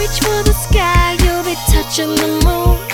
reach for the sky, you'll be touching the moon.